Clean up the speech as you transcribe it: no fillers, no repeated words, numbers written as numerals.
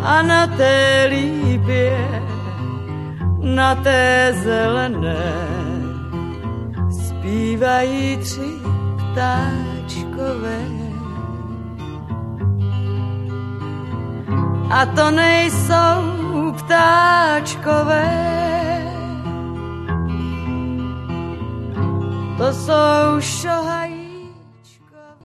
a na té lípě, na té zelené zpívají 3 ptáčkové. A to nejsou ptáčkové, to jsou šohá